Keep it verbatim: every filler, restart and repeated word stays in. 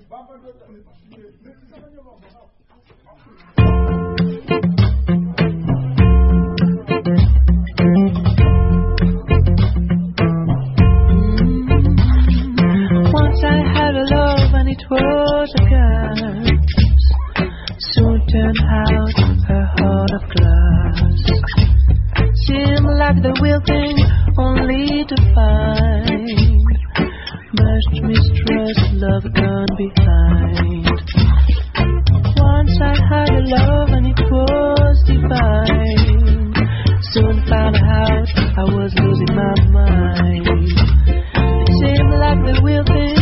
Once I had a love and it was a girl. Soon turned out her heart of glass. Seemed like the real thing, only to find much mistrust, love gone behind. Once I had a love and it was divine. Soon found out I was losing my mind. It seemed like the real thing,